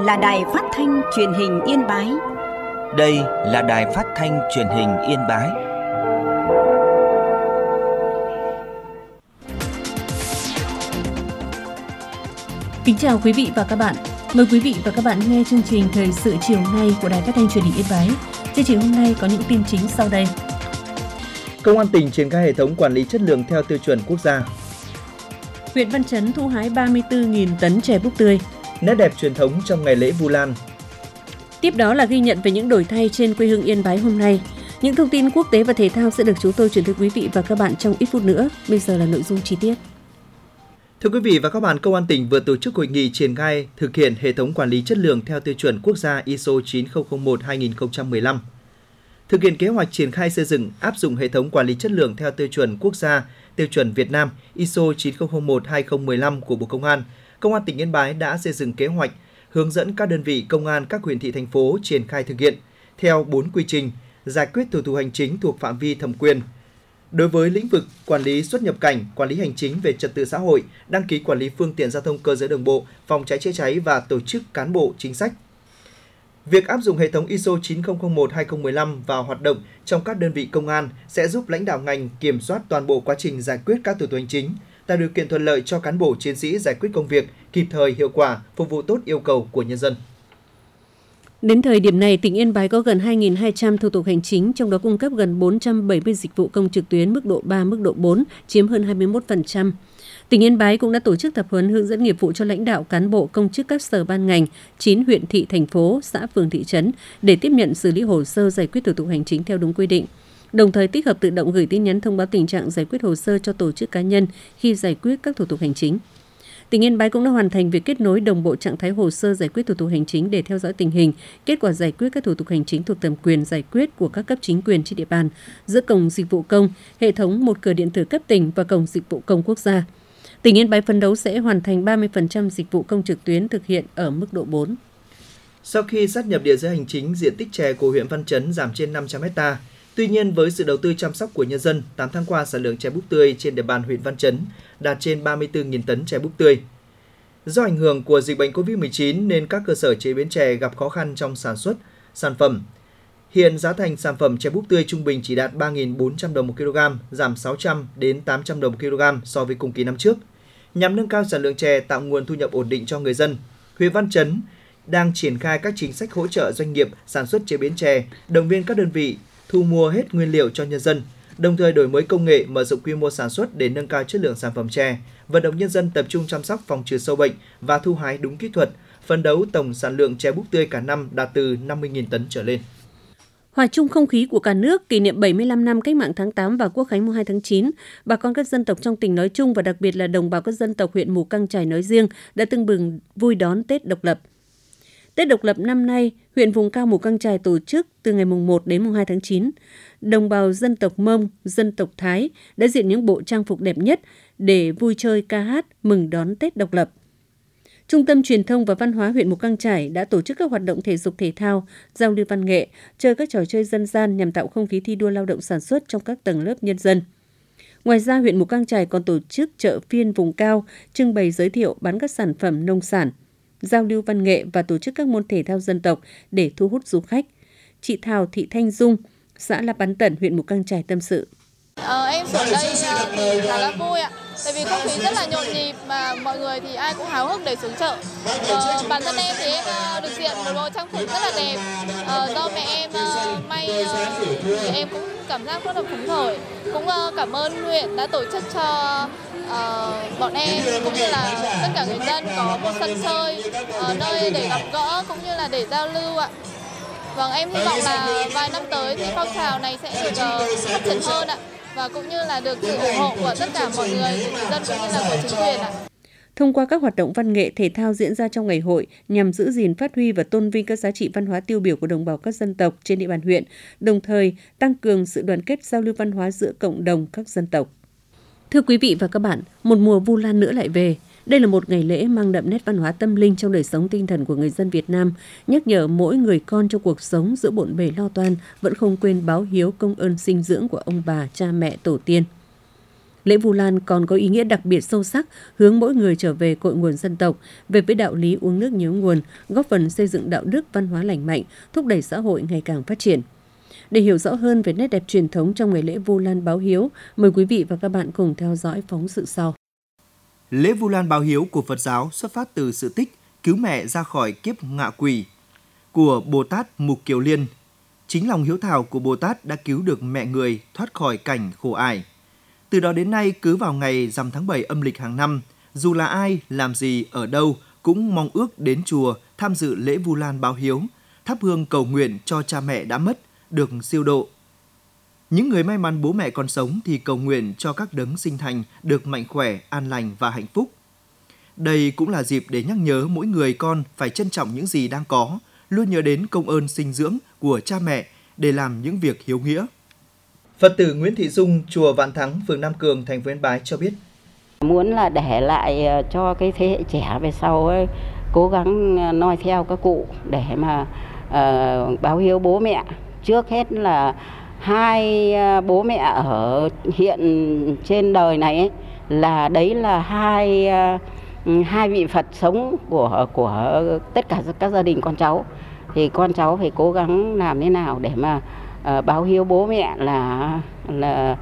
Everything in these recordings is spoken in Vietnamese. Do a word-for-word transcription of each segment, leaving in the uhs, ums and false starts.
là đài phát thanh truyền hình Yên Bái. Đây là đài phát thanh truyền hình Yên Bái. Kính chào quý vị và các bạn. Mời quý vị và các bạn nghe chương trình Thời sự chiều nay của Đài Phát thanh Truyền hình Yên Bái. Chương trình hôm nay có những tin chính sau đây. Công an tỉnh triển khai hệ thống quản lý chất lượng theo tiêu chuẩn quốc gia. Huyện Văn Chấn thu hái ba mươi tư nghìn tấn chè búp tươi. Nét đẹp truyền thống trong ngày lễ Vu Lan. Tiếp đó là ghi nhận về những đổi thay trên quê hương Yên Bái hôm nay. Những thông tin quốc tế và thể thao sẽ được chúng tôi chuyển tới quý vị và các bạn trong ít phút nữa. Bây giờ là nội dung chi tiết. Thưa quý vị và các bạn, Công an tỉnh vừa tổ chức hội nghị triển khai thực hiện hệ thống quản lý chất lượng theo tiêu chuẩn quốc gia i ét o chín không một hai không một năm. Thực hiện kế hoạch triển khai xây dựng, áp dụng hệ thống quản lý chất lượng theo tiêu chuẩn quốc gia, tiêu chuẩn Việt Nam i ét o chín không một hai không một năm của Bộ Công an, Công an tỉnh Yên Bái đã xây dựng kế hoạch hướng dẫn các đơn vị công an các huyện thị thành phố triển khai thực hiện theo bốn quy trình giải quyết thủ tục hành chính thuộc phạm vi thẩm quyền. Đối với lĩnh vực quản lý xuất nhập cảnh, quản lý hành chính về trật tự xã hội, đăng ký quản lý phương tiện giao thông cơ giới đường bộ, phòng cháy chữa cháy và tổ chức cán bộ chính sách. Việc áp dụng hệ thống i ét o chín không một hai không một năm vào hoạt động trong các đơn vị công an sẽ giúp lãnh đạo ngành kiểm soát toàn bộ quá trình giải quyết các thủ tục hành chính, tạo điều kiện thuận lợi cho cán bộ chiến sĩ giải quyết công việc kịp thời, hiệu quả, phục vụ tốt yêu cầu của nhân dân. Đến thời điểm này, tỉnh Yên Bái có gần hai nghìn hai trăm thủ tục hành chính, trong đó cung cấp gần bốn trăm bảy mươi dịch vụ công trực tuyến mức độ ba, mức độ bốn, chiếm hơn hai mươi mốt phần trăm. Tỉnh Yên Bái cũng đã tổ chức tập huấn hướng dẫn nghiệp vụ cho lãnh đạo cán bộ công chức các sở ban ngành, chín huyện thị thành phố, xã phường thị trấn để tiếp nhận xử lý hồ sơ giải quyết thủ tục hành chính theo đúng quy định. Đồng thời tích hợp tự động gửi tin nhắn thông báo tình trạng giải quyết hồ sơ cho tổ chức cá nhân khi giải quyết các thủ tục hành chính. Tỉnh Yên Bái cũng đã hoàn thành việc kết nối đồng bộ trạng thái hồ sơ giải quyết thủ tục hành chính để theo dõi tình hình, kết quả giải quyết các thủ tục hành chính thuộc thẩm quyền giải quyết của các cấp chính quyền trên địa bàn giữa cổng dịch vụ công, hệ thống một cửa điện tử cấp tỉnh và cổng dịch vụ công quốc gia. Tỉnh Yên Bái phấn đấu sẽ hoàn thành ba mươi phần trăm dịch vụ công trực tuyến thực hiện ở mức độ bốn. Sau khi sát nhập địa giới hành chính, diện tích chè của huyện Văn Chấn giảm trên năm trăm héc ta. Tuy nhiên, với sự đầu tư chăm sóc của nhân dân, tám tháng qua sản lượng chè búp tươi trên địa bàn huyện Văn Chấn đạt trên ba mươi tư nghìn tấn chè búp tươi. Do ảnh hưởng của dịch bệnh covid mười chín nên các cơ sở chế biến chè gặp khó khăn trong sản xuất sản phẩm. Hiện giá thành sản phẩm chè búp tươi trung bình chỉ đạt ba nghìn bốn trăm đồng một kg, giảm sáu trăm đến tám trăm đồng một kg so với cùng kỳ năm trước. Nhằm nâng cao sản lượng chè, tạo nguồn thu nhập ổn định cho người dân, huyện Văn Chấn đang triển khai các chính sách hỗ trợ doanh nghiệp sản xuất chế biến chè, động viên các đơn vị thu mua hết nguyên liệu cho nhân dân, đồng thời đổi mới công nghệ, mở rộng quy mô sản xuất để nâng cao chất lượng sản phẩm chè, vận động nhân dân tập trung chăm sóc phòng trừ sâu bệnh và thu hái đúng kỹ thuật, phấn đấu tổng sản lượng chè búp tươi cả năm đạt từ năm mươi nghìn tấn trở lên. Hòa chung không khí của cả nước kỷ niệm bảy mươi lăm năm Cách mạng tháng tám và Quốc khánh mùng hai tháng chín, bà con các dân tộc trong tỉnh nói chung và đặc biệt là đồng bào các dân tộc huyện Mù Căng Chải nói riêng đã tưng bừng vui đón Tết độc lập. Tết độc lập năm nay, huyện vùng cao Mù Căng Chải tổ chức từ ngày mùng một đến mùng hai tháng chín. Đồng bào dân tộc Mông, dân tộc Thái đã diện những bộ trang phục đẹp nhất để vui chơi ca hát mừng đón Tết độc lập. Trung tâm Truyền thông và Văn hóa huyện Mù Căng Chải đã tổ chức các hoạt động thể dục thể thao, giao lưu văn nghệ, chơi các trò chơi dân gian nhằm tạo không khí thi đua lao động sản xuất trong các tầng lớp nhân dân. Ngoài ra, huyện Mù Căng Chải còn tổ chức chợ phiên vùng cao, trưng bày giới thiệu bán các sản phẩm nông sản, giao lưu văn nghệ và tổ chức các môn thể thao dân tộc để thu hút du khách. Chị Thảo Thị Thanh Dung, xã La Bán Tẩn, huyện Mù Căng Chải tâm sự. Ờ, em xuống đây thì khá là vui ạ. Tại vì không khí rất là nhộn nhịp mà mọi người thì ai cũng háo hức để xuống chợ. Ờ, bản thân em thì em được diện một bộ trang phục rất là đẹp. Ờ, do mẹ em uh, may uh, thì em cũng cảm giác rất là phấn khởi. Cũng uh, cảm ơn huyện đã tổ chức cho uh, bọn em cũng như là tất cả người dân có một sân chơi, uh, nơi để gặp gỡ cũng như là để giao lưu ạ. Vâng, em hy vọng là vài năm tới thì phong trào này sẽ được uh, phát triển hơn ạ. Và cũng như là được sự ủng hộ của tất cả mọi người, người dân cũng như là của chính quyền ạ. Thông qua các hoạt động văn nghệ thể thao diễn ra trong ngày hội nhằm giữ gìn, phát huy và tôn vinh các giá trị văn hóa tiêu biểu của đồng bào các dân tộc trên địa bàn huyện, đồng thời tăng cường sự đoàn kết giao lưu văn hóa giữa cộng đồng các dân tộc. Thưa quý vị và các bạn, một mùa Vu Lan nữa lại về. Đây là một ngày lễ mang đậm nét văn hóa tâm linh trong đời sống tinh thần của người dân Việt Nam, nhắc nhở mỗi người con trong cuộc sống giữa bộn bề lo toan vẫn không quên báo hiếu công ơn sinh dưỡng của ông bà, cha mẹ, tổ tiên. Lễ Vu Lan còn có ý nghĩa đặc biệt sâu sắc, hướng mỗi người trở về cội nguồn dân tộc, về với đạo lý uống nước nhớ nguồn, góp phần xây dựng đạo đức văn hóa lành mạnh, thúc đẩy xã hội ngày càng phát triển. Để hiểu rõ hơn về nét đẹp truyền thống trong ngày lễ Vu Lan báo hiếu, mời quý vị và các bạn cùng theo dõi phóng sự sau. Lễ Vu Lan báo hiếu của Phật giáo xuất phát từ sự tích cứu mẹ ra khỏi kiếp ngạ quỷ của Bồ Tát Mục Kiều Liên. Chính lòng hiếu thảo của Bồ Tát đã cứu được mẹ người thoát khỏi cảnh khổ ải. Từ đó đến nay, cứ vào ngày rằm tháng bảy âm lịch hàng năm, dù là ai, làm gì, ở đâu, cũng mong ước đến chùa tham dự lễ Vu Lan báo hiếu, thắp hương cầu nguyện cho cha mẹ đã mất, được siêu độ. Những người may mắn bố mẹ còn sống thì cầu nguyện cho các đấng sinh thành được mạnh khỏe, an lành và hạnh phúc. Đây cũng là dịp để nhắc nhớ mỗi người con phải trân trọng những gì đang có, luôn nhớ đến công ơn sinh dưỡng của cha mẹ để làm những việc hiếu nghĩa. Phật tử Nguyễn Thị Dung, chùa Vạn Thắng, phường Nam Cường, thành phố Yên Bái cho biết. Muốn là để lại cho cái thế hệ trẻ về sau ấy, cố gắng noi theo các cụ để mà uh, báo hiếu bố mẹ. Trước hết là hai bố mẹ ở hiện trên đời này ấy, là đấy là hai hai vị Phật sống của của tất cả các gia đình con cháu. Thì con cháu phải cố gắng làm thế nào để mà uh, báo hiếu bố mẹ là là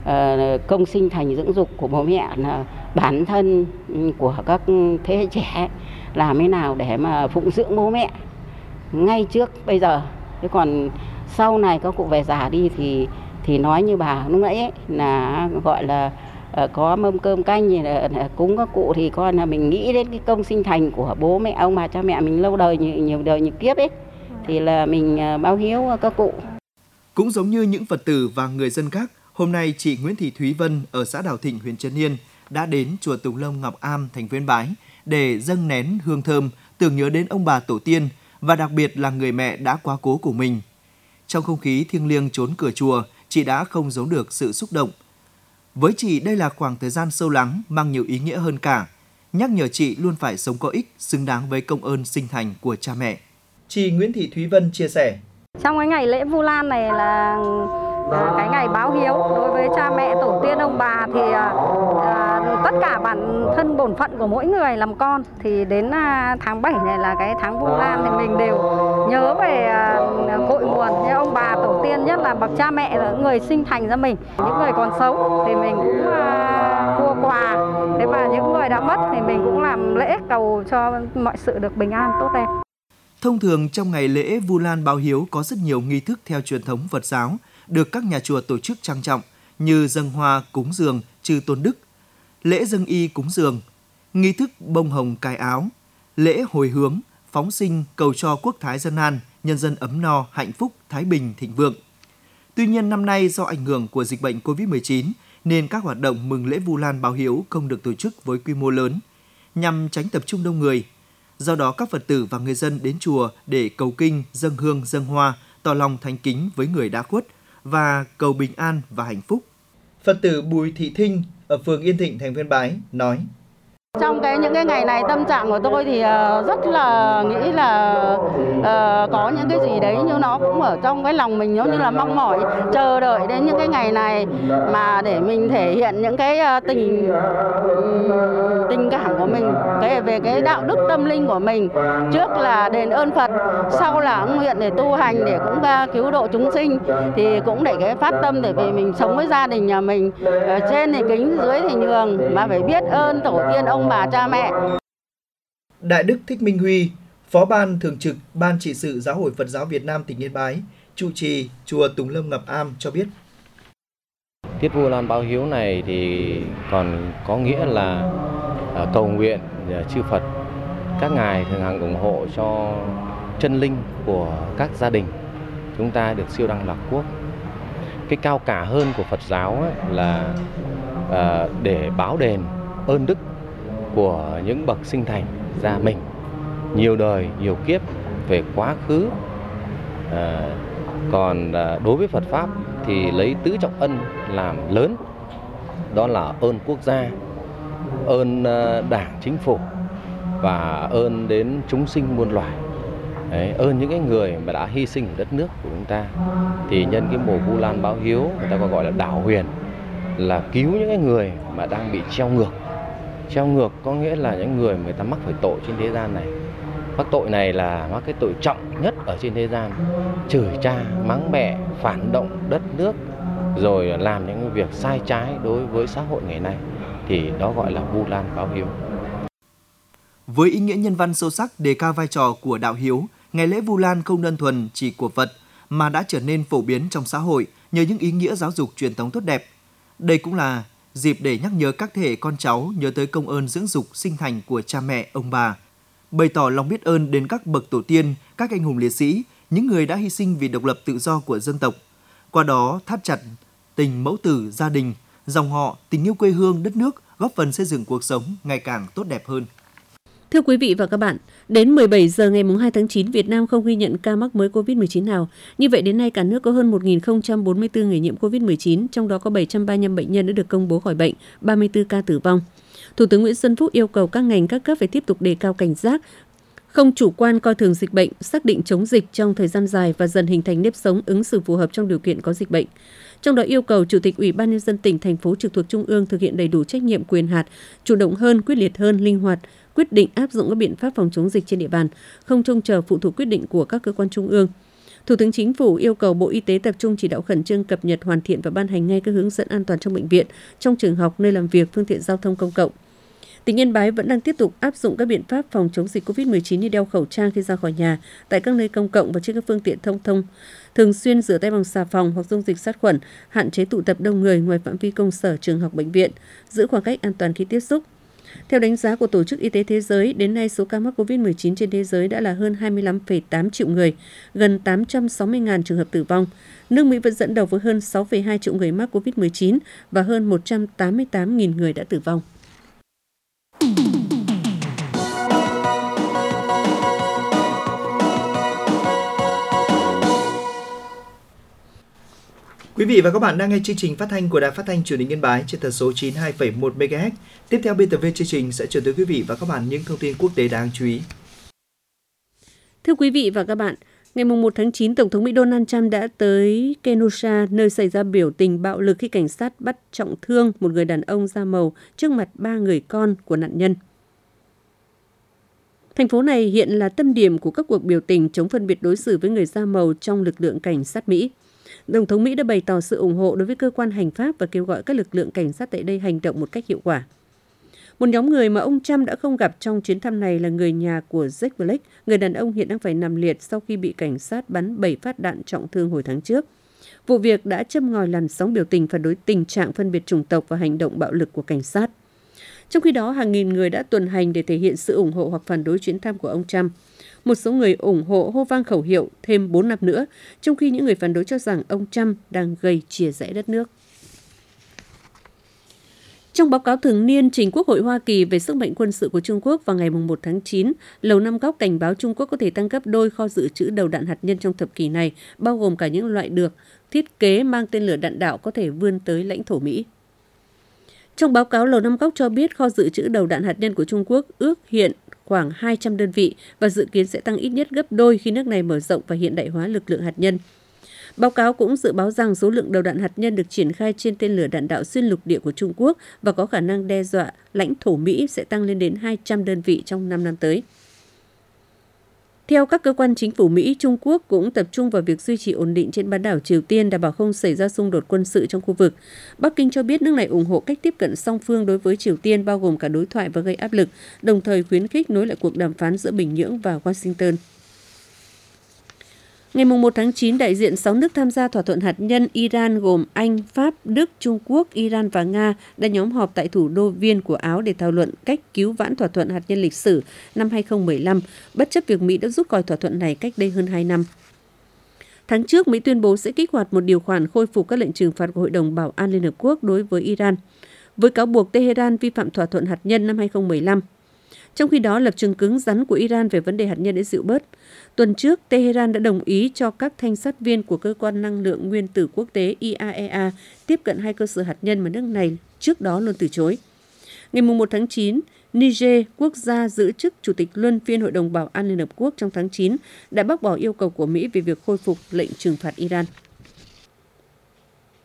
uh, công sinh thành dưỡng dục của bố mẹ, là bản thân của các thế hệ trẻ làm thế nào để mà phụng dưỡng bố mẹ ngay trước bây giờ. Thế còn sau này các cụ về già đi thì thì nói như bà lúc nãy ấy, là gọi là uh, có mâm cơm canh gì là, là cúng các cụ, thì con là mình nghĩ đến cái công sinh thành của bố mẹ ông bà cha mẹ mình lâu đời, nhiều, nhiều đời nhiều kiếp ấy, thì là mình uh, báo hiếu các cụ. Cũng giống như những Phật tử và người dân khác, hôm nay chị Nguyễn Thị Thúy Vân ở xã Đào Thịnh, huyện Trấn Yên đã đến chùa Tùng Lâm Ngọc Am, thành phố Yên Bái để dâng nén hương thơm tưởng nhớ đến ông bà tổ tiên và đặc biệt là người mẹ đã quá cố của mình. Trong không khí thiêng liêng chốn cửa chùa, chị đã không giấu được sự xúc động. Với chị, đây là khoảng thời gian sâu lắng, mang nhiều ý nghĩa hơn cả, nhắc nhở chị luôn phải sống có ích, xứng đáng với công ơn sinh thành của cha mẹ. Chị Nguyễn Thị Thúy Vân chia sẻ. Trong cái ngày lễ Vu Lan này là cái ngày báo hiếu đối với cha mẹ tổ tiên ông bà, thì à, tất cả bản thân bổn phận của mỗi người làm con thì đến à, tháng bảy này là cái tháng Vu Lan thì mình đều nhớ về à, cội nguồn như ông bà tổ tiên, nhất là bậc cha mẹ là người sinh thành ra mình. Những người còn sống thì mình cũng à, mua quà, thế và những người đã mất thì mình cũng làm lễ cầu cho mọi sự được bình an tốt đẹp. Thông thường trong ngày lễ Vu Lan báo hiếu có rất nhiều nghi thức theo truyền thống Phật giáo được các nhà chùa tổ chức trang trọng như dâng hoa cúng dường chư tôn đức, lễ dâng y cúng dường, nghi thức bông hồng cài áo, lễ hồi hướng, phóng sinh cầu cho quốc thái dân an, nhân dân ấm no, hạnh phúc, thái bình, thịnh vượng. Tuy nhiên năm nay do ảnh hưởng của dịch bệnh covid mười chín nên các hoạt động mừng lễ Vu Lan báo hiếu không được tổ chức với quy mô lớn nhằm tránh tập trung đông người. Do đó các Phật tử và người dân đến chùa để cầu kinh, dâng hương, dâng hoa, tỏ lòng thành kính với người đã khuất và cầu bình an và hạnh phúc. Phật tử Bùi Thị Thinh ở phường Yên Thịnh, thành phố Yên Bái nói: Trong cái những cái ngày này tâm trạng của tôi thì rất là nghĩ là uh, có những cái gì đấy như nó cũng ở trong cái lòng mình, giống như là mong mỏi chờ đợi đến những cái ngày này mà để mình thể hiện những cái tình tình cảm của mình, cái về cái đạo đức tâm linh của mình. Trước là đền ơn Phật, sau là nguyện để tu hành để cũng uh, cứu độ chúng sinh, thì cũng để cái phát tâm để về mình sống với gia đình nhà mình, ở trên thì kính, dưới thì nhường, mà phải biết ơn tổ tiên ông bà cha mẹ. Đại đức Thích Minh Huy, Phó Ban Thường trực Ban Trị sự Giáo hội Phật giáo Việt Nam tỉnh Yên Bái, trụ trì chùa Tùng Lâm Ngọc Am cho biết. Tiết Vu Lan báo hiếu này thì còn có nghĩa là cầu nguyện chư Phật các ngài thường hằng ủng hộ cho chân linh của các gia đình chúng ta được siêu đăng lạc quốc. Cái cao cả hơn của Phật giáo ấy là để báo đền ơn đức của những bậc sinh thành ra mình nhiều đời nhiều kiếp về quá khứ. À, còn à, đối với Phật pháp thì lấy tứ trọng ân làm lớn, đó là ơn quốc gia, ơn à, đảng chính phủ và ơn đến chúng sinh muôn loài. Đấy, ơn những cái người mà đã hy sinh đất nước của chúng ta. Thì nhân cái mùa Vu Lan báo hiếu, người ta còn gọi là đảo huyền, là cứu những cái người mà đang bị treo ngược. Treo ngược có nghĩa là những người người ta mắc phải tội trên thế gian này. Mắc tội này là mắc cái tội trọng nhất ở trên thế gian, chửi cha, mắng mẹ, phản động đất nước, rồi làm những việc sai trái đối với xã hội ngày nay, thì đó gọi là Vu Lan báo hiếu. Với ý nghĩa nhân văn sâu sắc đề cao vai trò của đạo hiếu, ngày lễ Vu Lan không đơn thuần chỉ của Phật mà đã trở nên phổ biến trong xã hội nhờ những ý nghĩa giáo dục truyền thống tốt đẹp. Đây cũng là dịp để nhắc nhớ các thế hệ con cháu nhớ tới công ơn dưỡng dục sinh thành của cha mẹ, ông bà, bày tỏ lòng biết ơn đến các bậc tổ tiên, các anh hùng liệt sĩ, những người đã hy sinh vì độc lập tự do của dân tộc. Qua đó thắt chặt tình mẫu tử, gia đình, dòng họ, tình yêu quê hương, đất nước, góp phần xây dựng cuộc sống ngày càng tốt đẹp hơn. Thưa quý vị và các bạn, đến mười bảy giờ ngày hai tháng chín, Việt Nam không ghi nhận ca mắc mới covid mười chín nào. Như vậy đến nay cả nước có hơn một nghìn không trăm bốn mươi tư người nhiễm covid mười chín, trong đó có bảy trăm ba mươi lăm bệnh nhân đã được công bố khỏi bệnh, ba mươi tư ca tử vong. Thủ tướng Nguyễn Xuân Phúc yêu cầu các ngành các cấp phải tiếp tục đề cao cảnh giác, không chủ quan coi thường dịch bệnh, xác định chống dịch trong thời gian dài và dần hình thành nếp sống ứng xử phù hợp trong điều kiện có dịch bệnh. Trong đó yêu cầu Chủ tịch Ủy ban Nhân dân tỉnh, thành phố trực thuộc Trung ương thực hiện đầy đủ trách nhiệm quyền hạn, chủ động hơn, quyết liệt hơn, linh hoạt, quyết định áp dụng các biện pháp phòng chống dịch trên địa bàn, không trông chờ phụ thuộc quyết định của các cơ quan trung ương. Thủ tướng Chính phủ yêu cầu Bộ Y tế tập trung chỉ đạo khẩn trương cập nhật, hoàn thiện và ban hành ngay các hướng dẫn an toàn trong bệnh viện, trong trường học, nơi làm việc, phương tiện giao thông công cộng. Tỉnh Yên Bái vẫn đang tiếp tục áp dụng các biện pháp phòng chống dịch covid mười chín như đeo khẩu trang khi ra khỏi nhà, tại các nơi công cộng và trên các phương tiện thông thông, thường xuyên rửa tay bằng xà phòng hoặc dung dịch sát khuẩn, hạn chế tụ tập đông người ngoài phạm vi công sở, trường học, bệnh viện, giữ khoảng cách an toàn khi tiếp xúc. Theo đánh giá của Tổ chức Y tế Thế giới, đến nay số ca mắc covid mười chín trên thế giới đã là hơn hai mươi lăm phẩy tám triệu người, gần tám trăm sáu mươi nghìn trường hợp tử vong. Nước Mỹ vẫn dẫn đầu với hơn sáu phẩy hai triệu người mắc covid mười chín và hơn một trăm tám mươi tám nghìn người đã tử vong. Quý vị và các bạn đang nghe chương trình phát thanh của Đài Phát thanh Truyền hình Yên Bái trên tần số chín mươi hai phẩy một mê ga héc. Tiếp theo biên tập viên chương trình sẽ chuyển tới quý vị và các bạn những thông tin quốc tế đáng chú ý. Thưa quý vị và các bạn, ngày một tháng chín, Tổng thống Mỹ Donald Trump đã tới Kenosha, nơi xảy ra biểu tình bạo lực khi cảnh sát bắt trọng thương một người đàn ông da màu trước mặt ba người con của nạn nhân. Thành phố này hiện là tâm điểm của các cuộc biểu tình chống phân biệt đối xử với người da màu trong lực lượng cảnh sát Mỹ. Tổng thống Mỹ đã bày tỏ sự ủng hộ đối với cơ quan hành pháp và kêu gọi các lực lượng cảnh sát tại đây hành động một cách hiệu quả. Một nhóm người mà ông Trump đã không gặp trong chuyến thăm này là người nhà của Jack Blake, người đàn ông hiện đang phải nằm liệt sau khi bị cảnh sát bắn bảy phát đạn trọng thương hồi tháng trước. Vụ việc đã châm ngòi làn sóng biểu tình phản đối tình trạng phân biệt chủng tộc và hành động bạo lực của cảnh sát. Trong khi đó, hàng nghìn người đã tuần hành để thể hiện sự ủng hộ hoặc phản đối chuyến thăm của ông Trump. Một số người ủng hộ hô vang khẩu hiệu thêm bốn năm nữa, trong khi những người phản đối cho rằng ông Trump đang gây chia rẽ đất nước. Trong báo cáo thường niên trình Quốc hội Hoa Kỳ về sức mạnh quân sự của Trung Quốc vào ngày một tháng chín, Lầu Năm Góc cảnh báo Trung Quốc có thể tăng gấp đôi kho dự trữ đầu đạn hạt nhân trong thập kỷ này, bao gồm cả những loại được thiết kế mang tên lửa đạn đạo có thể vươn tới lãnh thổ Mỹ. Trong báo cáo, Lầu Năm Góc cho biết kho dự trữ đầu đạn hạt nhân của Trung Quốc ước hiện khoảng hai trăm đơn vị và dự kiến sẽ tăng ít nhất gấp đôi khi nước này mở rộng và hiện đại hóa lực lượng hạt nhân. Báo cáo cũng dự báo rằng số lượng đầu đạn hạt nhân được triển khai trên tên lửa đạn đạo xuyên lục địa của Trung Quốc và có khả năng đe dọa lãnh thổ Mỹ sẽ tăng lên đến hai trăm đơn vị trong năm năm tới. Theo các cơ quan chính phủ Mỹ, Trung Quốc cũng tập trung vào việc duy trì ổn định trên bán đảo Triều Tiên, đảm bảo không xảy ra xung đột quân sự trong khu vực. Bắc Kinh cho biết nước này ủng hộ cách tiếp cận song phương đối với Triều Tiên, bao gồm cả đối thoại và gây áp lực, đồng thời khuyến khích nối lại cuộc đàm phán giữa Bình Nhưỡng và Washington. Ngày một tháng chín, đại diện sáu nước tham gia thỏa thuận hạt nhân Iran gồm Anh, Pháp, Đức, Trung Quốc, Iran và Nga đã nhóm họp tại thủ đô Viên của Áo để thảo luận cách cứu vãn thỏa thuận hạt nhân lịch sử năm hai không một năm, bất chấp việc Mỹ đã rút khỏi thỏa thuận này cách đây hơn hai năm. Tháng trước, Mỹ tuyên bố sẽ kích hoạt một điều khoản khôi phục các lệnh trừng phạt của Hội đồng Bảo an Liên Hợp Quốc đối với Iran, với cáo buộc Tehran vi phạm thỏa thuận hạt nhân năm hai không một năm. Trong khi đó, lập trường cứng rắn của Iran về vấn đề hạt nhân đã dịu bớt. Tuần trước, Tehran đã đồng ý cho các thanh sát viên của Cơ quan Năng lượng Nguyên tử Quốc tế I A E A tiếp cận hai cơ sở hạt nhân mà nước này trước đó luôn từ chối. Ngày một tháng chín, Niger, quốc gia giữ chức Chủ tịch luân phiên Hội đồng Bảo an Liên Hợp Quốc trong tháng chín, đã bác bỏ yêu cầu của Mỹ về việc khôi phục lệnh trừng phạt Iran.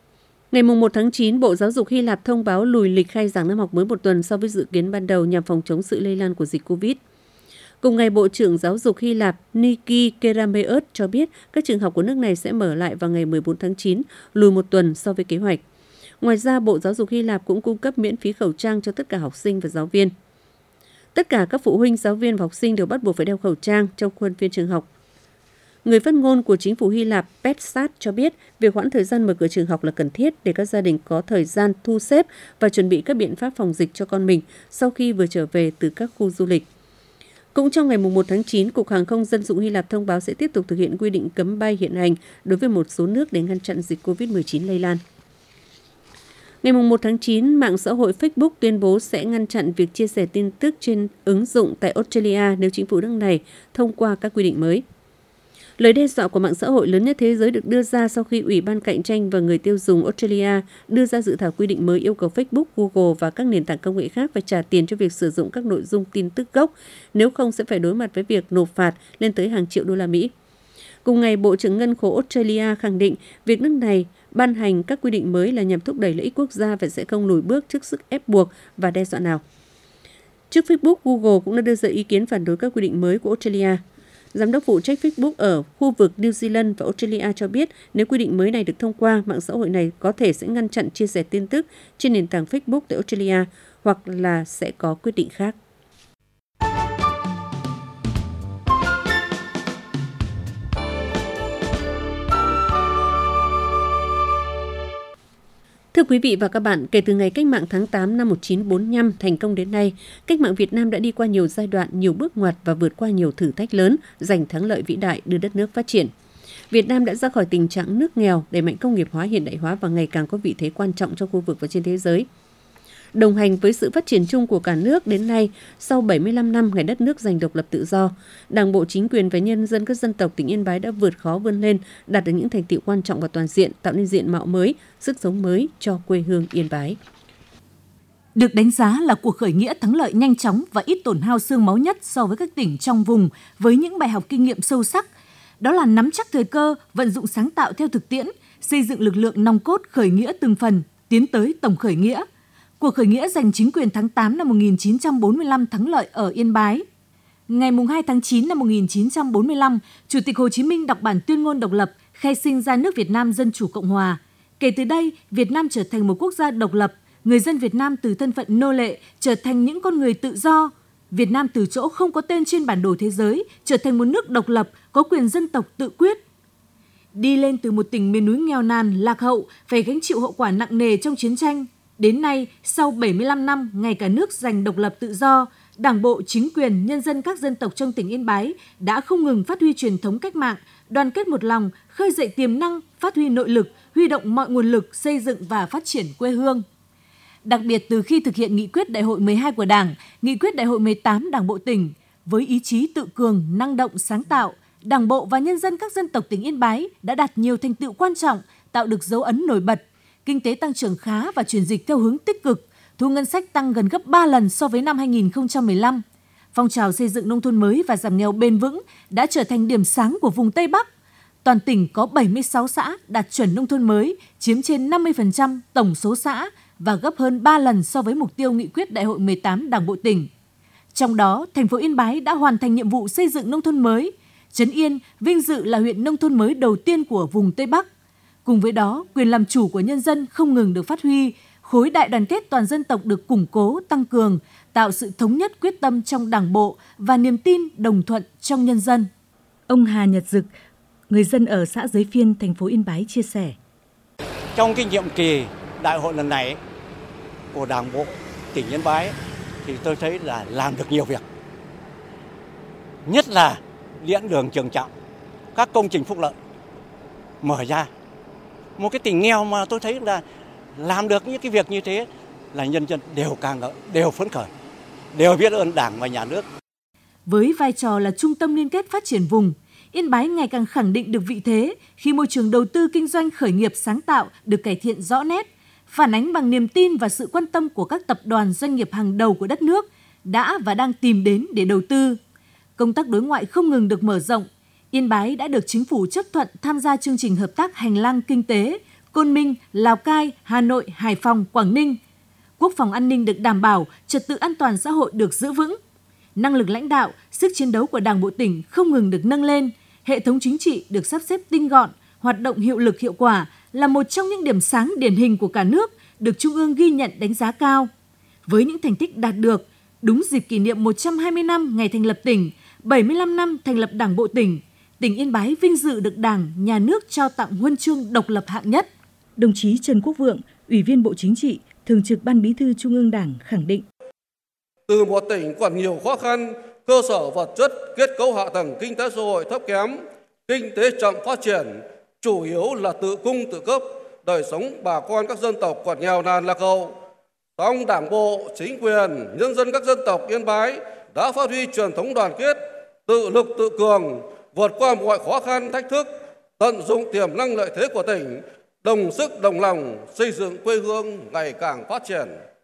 Ngày một tháng chín, Bộ Giáo dục Hy Lạp thông báo lùi lịch khai giảng năm học mới một tuần so với dự kiến ban đầu nhằm phòng chống sự lây lan của dịch Covid. Cùng ngày, Bộ trưởng Giáo dục Hy Lạp Niki Kerameus cho biết các trường học của nước này sẽ mở lại vào ngày mười bốn tháng chín, lùi một tuần so với kế hoạch. Ngoài ra, Bộ Giáo dục Hy Lạp cũng cung cấp miễn phí khẩu trang cho tất cả học sinh và giáo viên. Tất cả các phụ huynh, giáo viên và học sinh đều bắt buộc phải đeo khẩu trang trong khuôn viên trường học. Người phát ngôn của chính phủ Hy Lạp Petsat cho biết việc hoãn thời gian mở cửa trường học là cần thiết để các gia đình có thời gian thu xếp và chuẩn bị các biện pháp phòng dịch cho con mình sau khi vừa trở về từ các khu du lịch. Cũng trong ngày mùng một tháng chín, Cục Hàng không Dân dụng Hy Lạp thông báo sẽ tiếp tục thực hiện quy định cấm bay hiện hành đối với một số nước để ngăn chặn dịch covid mười chín lây lan. Ngày mùng một tháng chín, mạng xã hội Facebook tuyên bố sẽ ngăn chặn việc chia sẻ tin tức trên ứng dụng tại Australia nếu chính phủ nước này thông qua các quy định mới. Lời đe dọa của mạng xã hội lớn nhất thế giới được đưa ra sau khi Ủy ban Cạnh tranh và Người tiêu dùng Australia đưa ra dự thảo quy định mới yêu cầu Facebook, Google và các nền tảng công nghệ khác phải trả tiền cho việc sử dụng các nội dung tin tức gốc, nếu không sẽ phải đối mặt với việc nộp phạt lên tới hàng triệu đô la Mỹ. Cùng ngày, Bộ trưởng Ngân khố Australia khẳng định việc nước này ban hành các quy định mới là nhằm thúc đẩy lợi ích quốc gia và sẽ không lùi bước trước sức ép buộc và đe dọa nào. Trước Facebook, Google cũng đã đưa ra ý kiến phản đối các quy định mới của Australia. Giám đốc phụ trách Facebook ở khu vực New Zealand và Australia cho biết nếu quy định mới này được thông qua, mạng xã hội này có thể sẽ ngăn chặn chia sẻ tin tức trên nền tảng Facebook tại Australia hoặc là sẽ có quyết định khác. Thưa quý vị và các bạn, kể từ ngày Cách mạng tháng tám năm một nghìn chín trăm bốn mươi lăm thành công đến nay, Cách mạng Việt Nam đã đi qua nhiều giai đoạn, nhiều bước ngoặt và vượt qua nhiều thử thách lớn, giành thắng lợi vĩ đại đưa đất nước phát triển. Việt Nam đã ra khỏi tình trạng nước nghèo, đẩy mạnh công nghiệp hóa, hiện đại hóa và ngày càng có vị thế quan trọng trong khu vực và trên thế giới. Đồng hành với sự phát triển chung của cả nước đến nay, sau bảy mươi lăm năm ngày đất nước giành độc lập tự do, Đảng bộ, chính quyền và nhân dân các dân tộc tỉnh Yên Bái đã vượt khó vươn lên, đạt được những thành tựu quan trọng và toàn diện, tạo nên diện mạo mới, sức sống mới cho quê hương Yên Bái. Được đánh giá là cuộc khởi nghĩa thắng lợi nhanh chóng và ít tổn hao xương máu nhất so với các tỉnh trong vùng, với những bài học kinh nghiệm sâu sắc, đó là nắm chắc thời cơ, vận dụng sáng tạo theo thực tiễn, xây dựng lực lượng nòng cốt khởi nghĩa từng phần, tiến tới tổng khởi nghĩa. Cuộc khởi nghĩa giành chính quyền tháng tám năm một nghìn chín trăm bốn mươi lăm thắng lợi ở Yên Bái. Ngày hai tháng chín năm một nghìn chín trăm bốn mươi lăm, Chủ tịch Hồ Chí Minh đọc bản tuyên ngôn độc lập, khai sinh ra nước Việt Nam Dân Chủ Cộng Hòa. Kể từ đây, Việt Nam trở thành một quốc gia độc lập, người dân Việt Nam từ thân phận nô lệ trở thành những con người tự do. Việt Nam từ chỗ không có tên trên bản đồ thế giới trở thành một nước độc lập, có quyền dân tộc tự quyết. Đi lên từ một tỉnh miền núi nghèo nàn, lạc hậu, phải gánh chịu hậu quả nặng nề trong chiến tranh. Đến nay, sau bảy mươi lăm năm ngày cả nước giành độc lập tự do, Đảng bộ, chính quyền, nhân dân các dân tộc trong tỉnh Yên Bái đã không ngừng phát huy truyền thống cách mạng, đoàn kết một lòng, khơi dậy tiềm năng, phát huy nội lực, huy động mọi nguồn lực xây dựng và phát triển quê hương. Đặc biệt từ khi thực hiện nghị quyết Đại hội mười hai của Đảng, nghị quyết Đại hội mười tám Đảng bộ tỉnh, với ý chí tự cường, năng động, sáng tạo, Đảng bộ và nhân dân các dân tộc tỉnh Yên Bái đã đạt nhiều thành tựu quan trọng, tạo được dấu ấn nổi bật. Kinh tế tăng trưởng khá và chuyển dịch theo hướng tích cực, thu ngân sách tăng gần gấp ba lần so với năm hai nghìn không trăm mười lăm. Phong trào xây dựng nông thôn mới và giảm nghèo bền vững đã trở thành điểm sáng của vùng Tây Bắc. Toàn tỉnh có bảy mươi sáu xã đạt chuẩn nông thôn mới, chiếm trên năm mươi phần trăm tổng số xã và gấp hơn ba lần so với mục tiêu nghị quyết Đại hội mười tám Đảng bộ tỉnh. Trong đó, thành phố Yên Bái đã hoàn thành nhiệm vụ xây dựng nông thôn mới. Trấn Yên vinh dự là huyện nông thôn mới đầu tiên của vùng Tây Bắc. Cùng với đó, quyền làm chủ của nhân dân không ngừng được phát huy, khối đại đoàn kết toàn dân tộc được củng cố, tăng cường, tạo sự thống nhất quyết tâm trong Đảng bộ và niềm tin đồng thuận trong nhân dân. Ông Hà Nhật Dực, người dân ở xã Giới Phiên, thành phố Yên Bái chia sẻ. Trong cái nhiệm kỳ đại hội lần này của Đảng bộ tỉnh Yên Bái thì tôi thấy là làm được nhiều việc. Nhất là điện đường Trường Trọng, các công trình phúc lợi mở ra. Một cái tỉnh nghèo mà tôi thấy là làm được những cái việc như thế là nhân dân đều càng đều phấn khởi, đều biết ơn Đảng và nhà nước. Với vai trò là trung tâm liên kết phát triển vùng, Yên Bái ngày càng khẳng định được vị thế khi môi trường đầu tư kinh doanh khởi nghiệp sáng tạo được cải thiện rõ nét, phản ánh bằng niềm tin và sự quan tâm của các tập đoàn doanh nghiệp hàng đầu của đất nước đã và đang tìm đến để đầu tư. Công tác đối ngoại không ngừng được mở rộng. Yên Bái đã được chính phủ chấp thuận tham gia chương trình hợp tác hành lang kinh tế Côn Minh, Lào Cai, Hà Nội, Hải Phòng, Quảng Ninh. Quốc phòng an ninh được đảm bảo, trật tự an toàn xã hội được giữ vững. Năng lực lãnh đạo, sức chiến đấu của Đảng bộ tỉnh không ngừng được nâng lên, hệ thống chính trị được sắp xếp tinh gọn, hoạt động hiệu lực hiệu quả là một trong những điểm sáng điển hình của cả nước, được Trung ương ghi nhận đánh giá cao. Với những thành tích đạt được, đúng dịp kỷ niệm một trăm hai mươi năm ngày thành lập tỉnh, bảy mươi lăm năm thành lập Đảng bộ tỉnh, tỉnh Yên Bái vinh dự được Đảng, Nhà nước trao tặng huân chương độc lập hạng nhất. Đồng chí Trần Quốc Vượng, Ủy viên Bộ Chính trị, Thường trực Ban Bí thư Trung ương Đảng khẳng định. Từ một tỉnh còn nhiều khó khăn, cơ sở vật chất, kết cấu hạ tầng kinh tế xã hội thấp kém, kinh tế chậm phát triển, chủ yếu là tự cung tự cấp, đời sống bà con các dân tộc còn nghèo nàn lạc hậu. Song Đảng bộ, chính quyền, nhân dân các dân tộc Yên Bái đã phát huy truyền thống đoàn kết, tự lực tự cường, vượt qua mọi khó khăn thách thức, tận dụng tiềm năng lợi thế của tỉnh, đồng sức đồng lòng xây dựng quê hương ngày càng phát triển.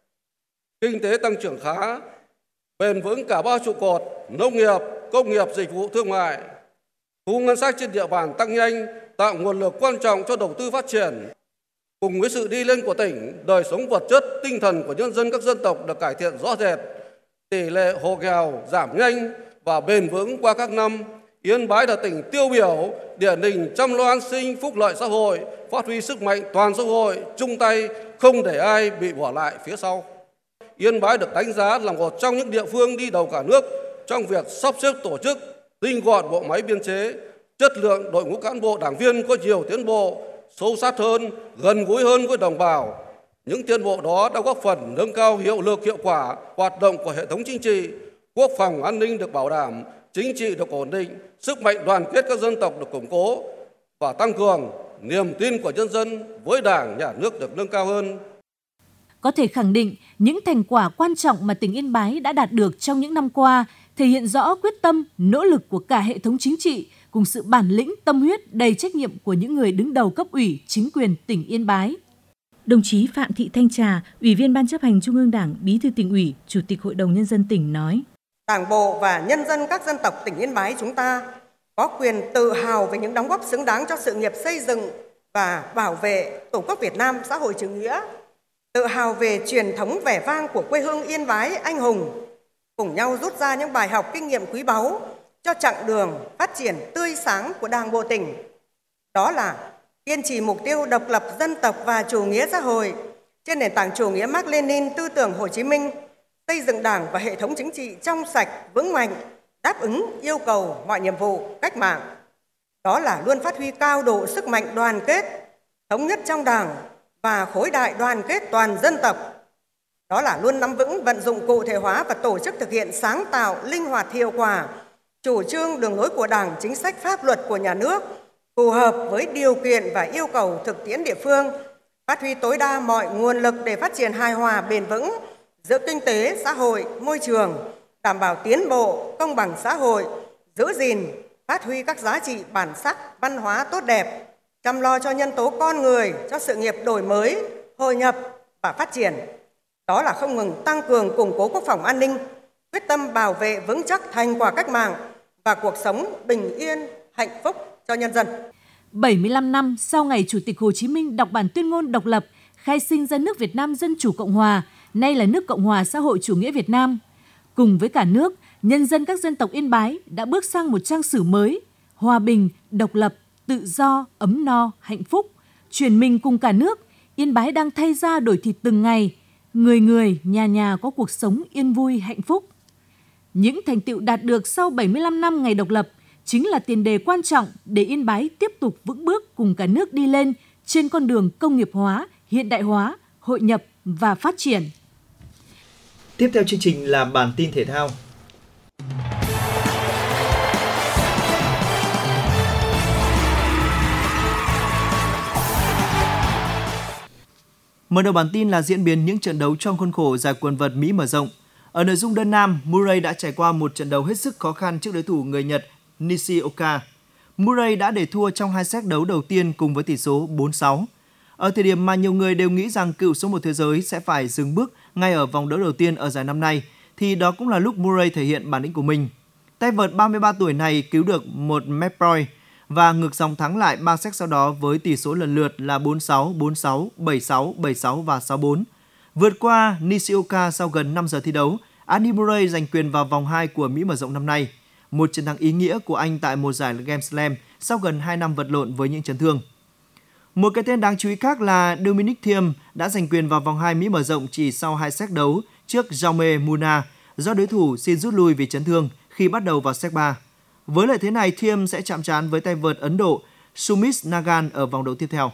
Kinh tế tăng trưởng khá, bền vững cả ba trụ cột: nông nghiệp, công nghiệp, dịch vụ, thương mại. Thu ngân sách trên địa bàn tăng nhanh, tạo nguồn lực quan trọng cho đầu tư phát triển. Cùng với sự đi lên của tỉnh, đời sống vật chất, tinh thần của nhân dân các dân tộc được cải thiện rõ rệt. Tỷ lệ hộ nghèo giảm nhanh và bền vững qua các năm. Yên Bái là tỉnh tiêu biểu, điển hình chăm lo an sinh, phúc lợi xã hội, phát huy sức mạnh toàn xã hội, chung tay không để ai bị bỏ lại phía sau. Yên Bái được đánh giá là một trong những địa phương đi đầu cả nước trong việc sắp xếp tổ chức, tinh gọn bộ máy biên chế, chất lượng đội ngũ cán bộ đảng viên có nhiều tiến bộ, sâu sát hơn, gần gũi hơn với đồng bào. Những tiến bộ đó đã góp phần nâng cao hiệu lực hiệu quả hoạt động của hệ thống chính trị, quốc phòng an ninh được bảo đảm, chính trị được ổn định, sức mạnh đoàn kết các dân tộc được củng cố và tăng cường, niềm tin của nhân dân với Đảng, Nhà nước được nâng cao hơn. Có thể khẳng định, những thành quả quan trọng mà tỉnh Yên Bái đã đạt được trong những năm qua thể hiện rõ quyết tâm, nỗ lực của cả hệ thống chính trị cùng sự bản lĩnh, tâm huyết, đầy trách nhiệm của những người đứng đầu cấp ủy, chính quyền tỉnh Yên Bái. Đồng chí Phạm Thị Thanh Trà, Ủy viên Ban chấp hành Trung ương Đảng, Bí thư Tỉnh ủy, Chủ tịch Hội đồng Nhân dân tỉnh nói: Đảng bộ và nhân dân các dân tộc tỉnh Yên Bái chúng ta có quyền tự hào về những đóng góp xứng đáng cho sự nghiệp xây dựng và bảo vệ Tổ quốc Việt Nam xã hội chủ nghĩa, tự hào về truyền thống vẻ vang của quê hương Yên Bái anh hùng, cùng nhau rút ra những bài học kinh nghiệm quý báu cho chặng đường phát triển tươi sáng của Đảng bộ tỉnh. Đó là kiên trì mục tiêu độc lập dân tộc và chủ nghĩa xã hội trên nền tảng chủ nghĩa Mác Lênin, tư tưởng Hồ Chí Minh, xây dựng Đảng và hệ thống chính trị trong sạch, vững mạnh, đáp ứng yêu cầu mọi nhiệm vụ cách mạng. Đó là luôn phát huy cao độ sức mạnh đoàn kết, thống nhất trong Đảng và khối đại đoàn kết toàn dân tộc. Đó là luôn nắm vững, vận dụng cụ thể hóa và tổ chức thực hiện sáng tạo, linh hoạt, hiệu quả chủ trương đường lối của Đảng, chính sách pháp luật của nhà nước phù hợp với điều kiện và yêu cầu thực tiễn địa phương, phát huy tối đa mọi nguồn lực để phát triển hài hòa bền vững giữa kinh tế, xã hội, môi trường, đảm bảo tiến bộ, công bằng xã hội, giữ gìn, phát huy các giá trị bản sắc, văn hóa tốt đẹp, chăm lo cho nhân tố con người, cho sự nghiệp đổi mới, hội nhập và phát triển. Đó là không ngừng tăng cường, củng cố quốc phòng an ninh, quyết tâm bảo vệ vững chắc thành quả cách mạng và cuộc sống bình yên, hạnh phúc cho nhân dân. bảy mươi lăm năm sau ngày Chủ tịch Hồ Chí Minh đọc bản tuyên ngôn độc lập, khai sinh ra nước Việt Nam Dân Chủ Cộng Hòa, nay là nước Cộng Hòa Xã hội Chủ nghĩa Việt Nam. Cùng với cả nước, nhân dân các dân tộc Yên Bái đã bước sang một trang sử mới, hòa bình, độc lập, tự do, ấm no, hạnh phúc. Chuyển mình cùng cả nước, Yên Bái đang thay da đổi thịt từng ngày, người người, nhà nhà có cuộc sống yên vui, hạnh phúc. Những thành tựu đạt được sau bảy mươi lăm năm ngày độc lập chính là tiền đề quan trọng để Yên Bái tiếp tục vững bước cùng cả nước đi lên trên con đường công nghiệp hóa, hiện đại hóa, hội nhập và phát triển. Tiếp theo chương trình là bản tin thể thao. Mở đầu bản tin là diễn biến những trận đấu trong khuôn khổ giải quần vợt Mỹ mở rộng. Ở nội dung đơn nam, Murray đã trải qua một trận đấu hết sức khó khăn trước đối thủ người Nhật Nishioka. Murray đã để thua trong hai set đấu đầu tiên cùng với tỷ số bốn sáu. Ở thời điểm mà nhiều người đều nghĩ rằng cựu số một thế giới sẽ phải dừng bước ngay ở vòng đấu đầu tiên ở giải năm nay, thì đó cũng là lúc Murray thể hiện bản lĩnh của mình. Tay vợt ba mươi ba tuổi này cứu được một match point và ngược dòng thắng lại ba set sau đó với tỷ số lần lượt là bốn sáu, bốn sáu, bảy sáu, bảy sáu và sáu bốn. Vượt qua Nishioka sau gần năm giờ thi đấu, Andy Murray giành quyền vào vòng hai của Mỹ mở rộng năm nay. Một chiến thắng ý nghĩa của anh tại một giải Grand Slam sau gần hai năm vật lộn với những chấn thương. Một cái tên đáng chú ý khác là Dominic Thiem đã giành quyền vào vòng hai Mỹ mở rộng chỉ sau hai set đấu trước Jaume Muna do đối thủ xin rút lui vì chấn thương khi bắt đầu vào set ba. Với lợi thế này, Thiem sẽ chạm trán với tay vợt Ấn Độ Sumit Nagan ở vòng đấu tiếp theo.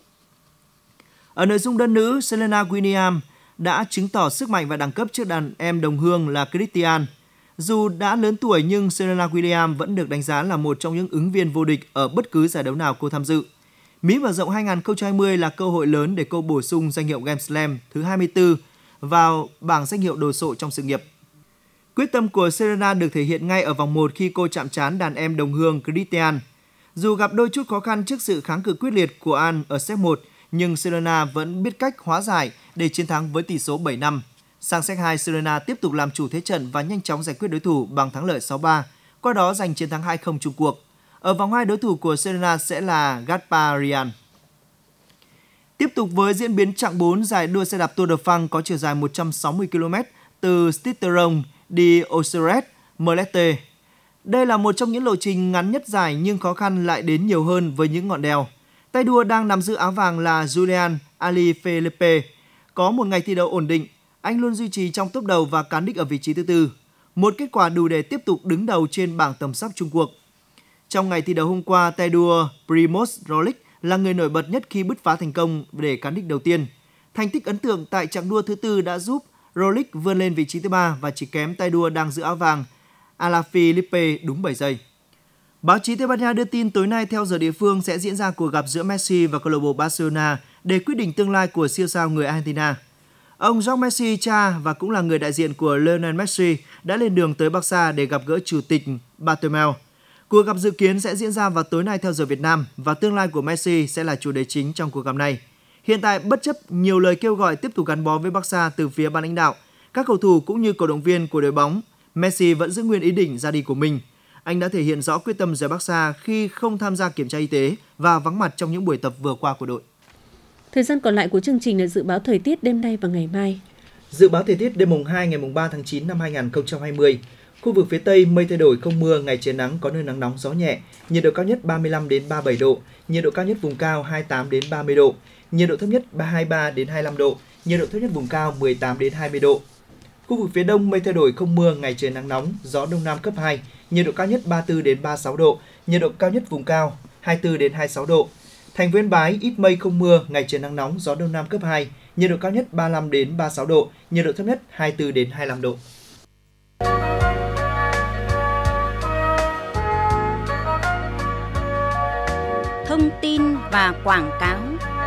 Ở nội dung đơn nữ, Serena Williams đã chứng tỏ sức mạnh và đẳng cấp trước đàn em đồng hương là Christian. Dù đã lớn tuổi nhưng Serena Williams vẫn được đánh giá là một trong những ứng viên vô địch ở bất cứ giải đấu nào cô tham dự. Mỹ mở rộng hai không hai không là cơ hội lớn để cô bổ sung danh hiệu Grand Slam thứ hai mươi tư vào bảng danh hiệu đồ sộ trong sự nghiệp. Quyết tâm của Serena được thể hiện ngay ở vòng một khi cô chạm trán đàn em đồng hương Christian. Dù gặp đôi chút khó khăn trước sự kháng cự quyết liệt của An ở set một, nhưng Serena vẫn biết cách hóa giải để chiến thắng với tỷ số bảy năm. Sang set hai, Serena tiếp tục làm chủ thế trận và nhanh chóng giải quyết đối thủ bằng thắng lợi sáu ba, qua đó giành chiến thắng hai không chung cuộc. Ở vòng hai, đối thủ của Serena sẽ là Gasparian. Tiếp tục với diễn biến chặng bốn giải đua xe đạp Tour de France có chiều dài một trăm sáu mươi ki lô mét từ Stitteron đi Osseret-Molette. Đây là một trong những lộ trình ngắn nhất giải nhưng khó khăn lại đến nhiều hơn với những ngọn đèo. Tay đua đang nắm giữ áo vàng là Julian Alaphilippe. Có một ngày thi đấu ổn định, anh luôn duy trì trong top đầu và cán đích ở vị trí thứ tư. Một kết quả đủ để tiếp tục đứng đầu trên bảng tầm sắp chung cuộc. Trong ngày thi đấu hôm qua, tay đua Primož Roglič là người nổi bật nhất khi bứt phá thành công để cán đích đầu tiên. Thành tích ấn tượng tại chặng đua thứ tư đã giúp Roglič vươn lên vị trí thứ ba và chỉ kém tay đua đang giữ áo vàng Alaphilippe đúng bảy giây. Báo chí Tây Ban Nha đưa tin tối nay theo giờ địa phương sẽ diễn ra cuộc gặp giữa Messi và câu lạc bộ Barcelona để quyết định tương lai của siêu sao người Argentina. Ông Jorge Messi, cha và cũng là người đại diện của Lionel Messi, đã lên đường tới Barca để gặp gỡ chủ tịch Bartomeu. Cuộc gặp dự kiến sẽ diễn ra vào tối nay theo giờ Việt Nam và tương lai của Messi sẽ là chủ đề chính trong cuộc gặp này. Hiện tại, bất chấp nhiều lời kêu gọi tiếp tục gắn bó với Barca từ phía ban lãnh đạo, các cầu thủ cũng như cổ động viên của đội bóng, Messi vẫn giữ nguyên ý định ra đi của mình. Anh đã thể hiện rõ quyết tâm rời Barca khi không tham gia kiểm tra y tế và vắng mặt trong những buổi tập vừa qua của đội. Thời gian còn lại của chương trình là dự báo thời tiết đêm nay và ngày mai. Dự báo thời tiết đêm mùng hai ngày mùng ba tháng chín năm hai nghìn không trăm hai mươi. Khu vực phía Tây mây thay đổi không mưa, ngày trời nắng, có nơi nắng nóng gió nhẹ, nhiệt độ cao nhất ba mươi lăm đến ba mươi bảy độ, nhiệt độ cao nhất vùng cao hai mươi tám đến ba mươi độ, nhiệt độ thấp nhất hai mươi ba đến hai mươi lăm độ, nhiệt độ thấp nhất vùng cao mười tám đến hai mươi độ. Khu vực phía Đông mây thay đổi không mưa, ngày trời nắng nóng, gió đông nam cấp hai, nhiệt độ cao nhất ba mươi tư đến ba mươi sáu độ, nhiệt độ cao nhất vùng cao hai mươi tư đến hai mươi sáu độ. Thành phố Yên Bái ít mây không mưa, ngày trời nắng nóng, gió đông nam cấp hai, nhiệt độ cao nhất ba mươi lăm đến ba mươi sáu độ, nhiệt độ thấp nhất hai mươi tư đến hai mươi lăm độ. Thông tin và quảng cáo.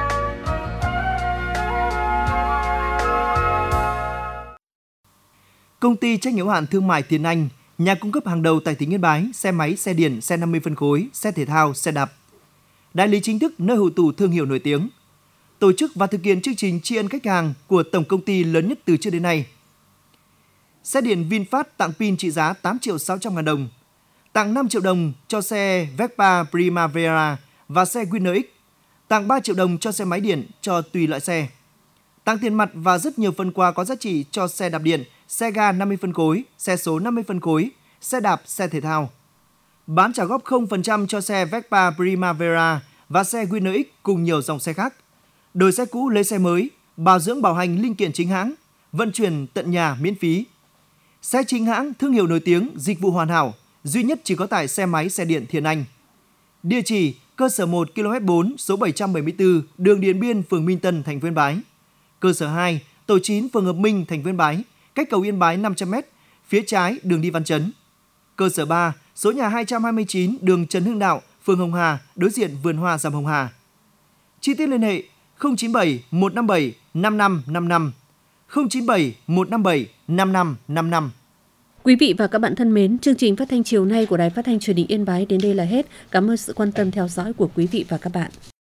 Công ty trách nhiệm hữu hạn thương mại Tiến Anh, nhà cung cấp hàng đầu tại tỉnh Yên Bái, xe máy, xe điện, xe năm mươi phân khối, xe thể thao, xe đạp. Đại lý chính thức nơi hội tụ thương hiệu nổi tiếng. Tổ chức và thực hiện chương trình tri ân khách hàng của tổng công ty lớn nhất từ trước đến nay. Xe điện VinFast tặng pin trị giá tám triệu sáu trăm ngàn đồng. Tặng năm triệu đồng cho xe Vespa Primavera và xe Winner X. Tặng ba triệu đồng cho xe máy điện cho tùy loại xe. Tặng tiền mặt và rất nhiều phần quà có giá trị cho xe đạp điện, xe ga năm mươi phân khối, xe số năm mươi phân khối, xe đạp, xe thể thao. Bán trả góp không phần trăm cho xe Vespa Primavera và xe Winner X cùng nhiều dòng xe khác. Đổi xe cũ lấy xe mới, bảo dưỡng bảo hành linh kiện chính hãng, vận chuyển tận nhà miễn phí. Xe chính hãng, thương hiệu nổi tiếng, dịch vụ hoàn hảo, duy nhất chỉ có tại xe máy xe điện Thiên Anh. Địa chỉ cơ sở một ki lô mét bốn, số bảy trăm bảy mươi tư, đường Điện Biên, phường Minh Tân, thành phố Yên Bái. Cơ sở hai, tổ chín, phường Hợp Minh, thành phố Yên Bái, cách cầu Yên Bái năm trăm mét, phía trái đường đi Văn Chấn. Cơ sở ba, số nhà hai trăm hai mươi chín, đường Trần Hưng Đạo, phường Hồng Hà, đối diện vườn hoa Dầm Hồng Hà. Chi tiết liên hệ không chín bảy một năm bảy năm năm năm năm, không chín bảy một năm bảy năm năm năm năm. Quý vị và các bạn thân mến, chương trình phát thanh chiều nay của Đài Phát thanh Truyền hình Yên Bái đến đây là hết. Cảm ơn sự quan tâm theo dõi của quý vị và các bạn.